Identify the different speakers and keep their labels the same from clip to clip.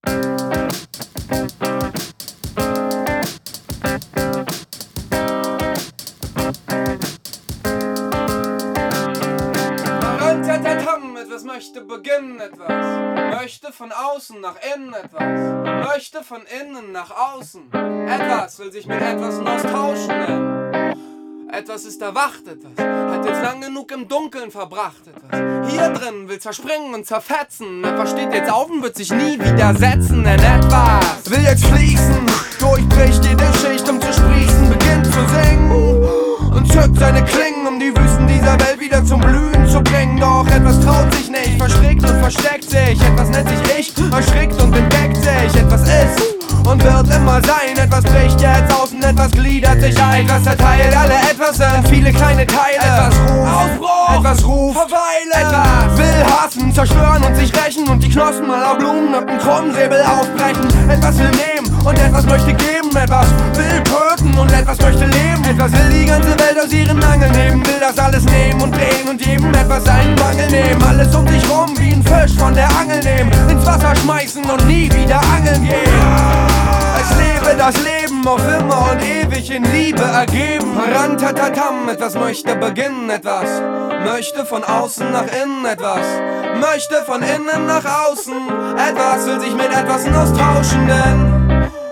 Speaker 1: Etwas möchte beginnen, etwas möchte von außen nach innen, etwas möchte von innen nach außen. Etwas will sich mit etwas austauschen nennen. Etwas ist erwacht, etwas hat jetzt lang genug im Dunkeln verbracht, etwas hier drin will zerspringen und zerfetzen. Etwas steht jetzt auf und wird sich nie widersetzen, denn etwas will jetzt fließen, durchbricht jede Schicht, um zu sprießen, beginnt zu singen und zückt seine Klingen, um die Wüsten dieser Welt wieder zum Blühen zu bringen. Doch etwas traut sich nicht, verstrickt und versteckt sich. Etwas nennt sich ich, erschrickt und entdeckt sich. Etwas ist und wird immer sein. Etwas bricht jetzt aus und etwas gliedert sich ein. Etwas zerteilt alle etwas sind viele kleine Teile. Etwas ruft Aufbruch, etwas ruft Verweile. Etwas will hassen, zerstören und sich rächen und die Knospen aller Blumen ab dem Krummsäbel aufbrechen. Etwas will nehmen und etwas möchte geben. Etwas will töten und etwas möchte leben. Etwas will die ganze Welt aus ihren Angeln heben. Will das alles nehmen und drehen und jedem etwas seinen Mangel nehmen. Alles um sich rum wie ein Fisch von der Angel nehmen. Ins Wasser schmeißen und nie wieder angeln gehen. Es lebe das Leben auf immer und ewig in Liebe ergeben. Rantatatam, etwas möchte beginnen, etwas möchte von außen nach innen, etwas möchte von innen nach außen. Etwas will sich mit etwas austauschen, denn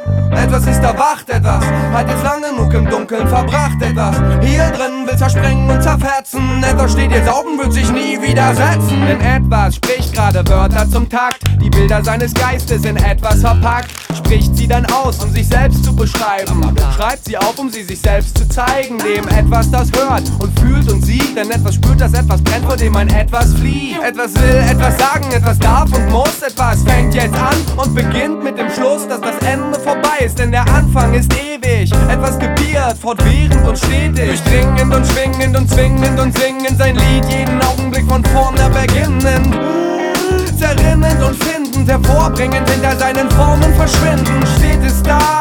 Speaker 1: etwas ist erwacht, etwas hat jetzt lang genug im Dunkeln verbracht. Etwas hier drin will zerspringen und zerfetzen. Etwas steht jetzt auf und wird sich nie widersetzen. Denn etwas spricht gerade Wörter zum Takt. Die Bilder seines Geistes in etwas verpackt. Spricht sie dann aus, um sich selbst zu beschreiben. Schreibt sie auf, um sie sich selbst zu zeigen. Dem etwas das hört und fühlt und sieht. Denn etwas spürt, dass etwas brennt, vor dem ein etwas flieht. Etwas will, etwas sagen, etwas darf und muss. Etwas fängt jetzt an und beginnt mit dem Schluss, dass das Ende vorbei ist. Denn der Anfang ist ewig. Etwas gebiert, fortwährend und stetig. Durchdringend und schwingend und zwingend und singend sein Lied. Jeden Augenblick von vorne beginnend. Zerrinnend und findend, hervorbringend, hinter seinen Formen verschwinden. Steht es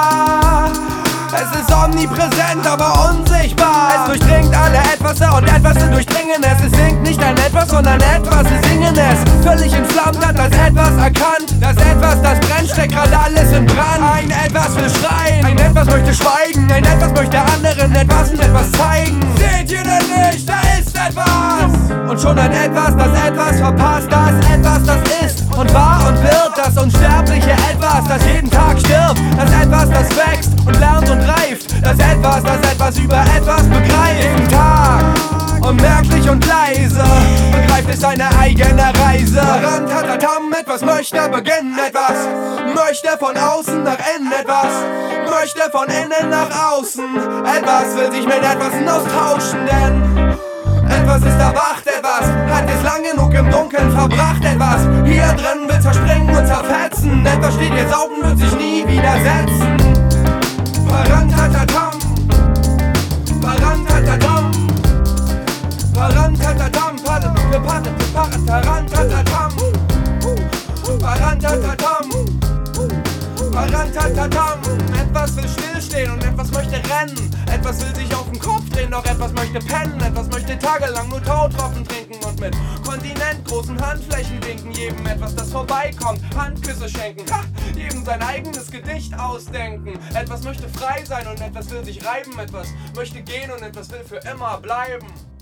Speaker 1: da? Es ist omnipräsent, aber unsichtbar. Es durchdringt alle Etwase und Etwase durchdringen es. Es singt nicht ein Etwas, sondern etwas, sie singen es. Völlig entflammt hat das Etwas erkannt. Das Etwas, das brennt, steckt gerade alles in Brand. Ein Etwas will schreien, ein Etwas möchte schweigen. Ein Etwas möchte anderen etwas und etwas zeigen. Seht ihr denn nicht, da ist etwas. Und schon ein Etwas, das etwas verpasst. Das Etwas, das ist und war und wird. Das unsterbliche Etwas, das jeden Tag stirbt. Das Etwas, das wächst und lernt und reift. Das etwas über etwas begreift. Jeden Tag, unmerklich und leise, begreift es seine eigene Reise. Rantatatam, etwas möchte beginnen, etwas möchte von außen nach innen, etwas möchte von innen nach außen. Etwas will sich mit etwas austauschen, denn etwas ist erwacht, etwas hat es lang genug im Dunkeln verbracht. Etwas hier drin will zerspringen und zerfetzen. Etwas steht jetzt auf und wird sich nie widersetzen. Parantatatam, parantatatam, parantatatam, parantatatam, parantatatam, parantatatam. Etwas will stillstehen und etwas möchte rennen. Etwas will sich auf den Kopf drehen, doch etwas möchte pennen. Etwas möchte tagelang nur Tautropfen trinken und mit kontinentgroßen Handflächen winken. Jedem etwas, das vorbeikommt, Handküsse schenken, jedem sein eigenes Gedicht ausdenken. Etwas möchte frei sein und etwas will sich reiben. Etwas möchte gehen und etwas will für immer bleiben.